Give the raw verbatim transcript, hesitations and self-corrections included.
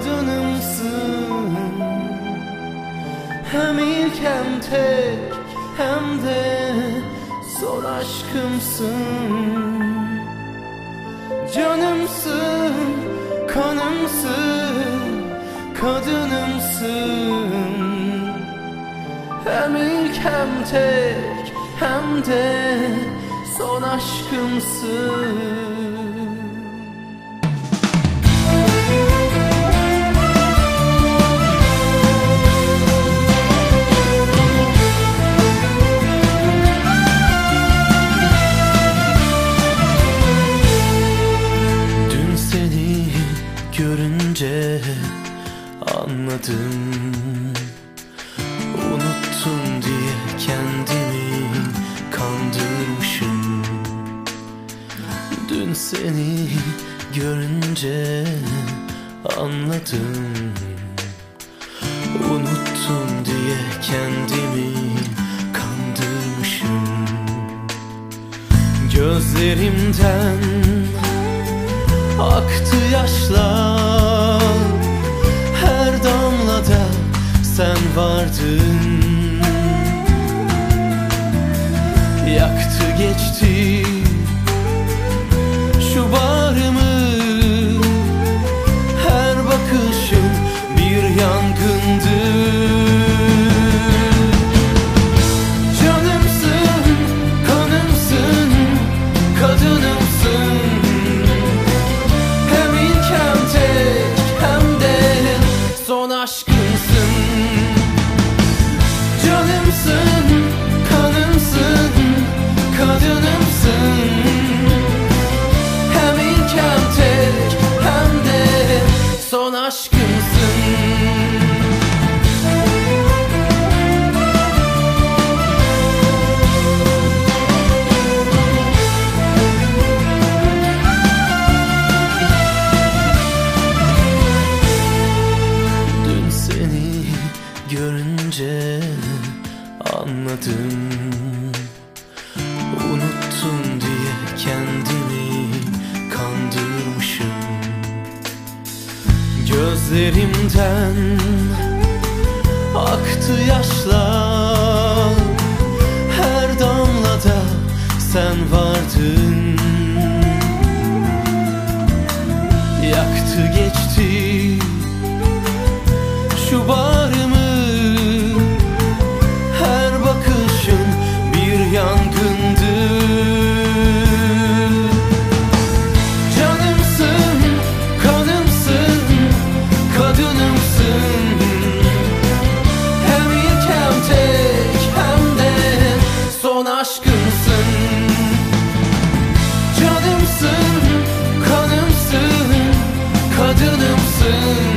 kadınımsın. Hem ilk hem tek hem de son aşkımsın. Canımsın, kanımsın, kadınımsın. Hem ilk hem tek hem de son aşkımsın. Görünce anladım, unuttum diye kendimi kandırmışım. Dün seni görünce anladım, unuttum diye kendimi kandırmışım. Gözlerimden aktı yaşlar, her damlada sen vardın. Yaktı geçti şu bağrımı, her bakışın bir yangındı. Canımsın, kanımsın, kadınımsın. Son aşkımsın. Canımsın, kanımsın, kadınımsın. Hem ilk hem tek hem de son aşkımsın. Görünce anladım, unuttum diye kendimi kandırmışım. Gözlerimden aktı yaşlar, her damlada sen vardın. Yaktı geçti şu bağrımı, her bakışın bir yangındı. Canımsın, kanımsın, kadınımsın. Hem ilk hem tek hem de son aşkımsın. Canımsın, kanımsın, kadınımsın.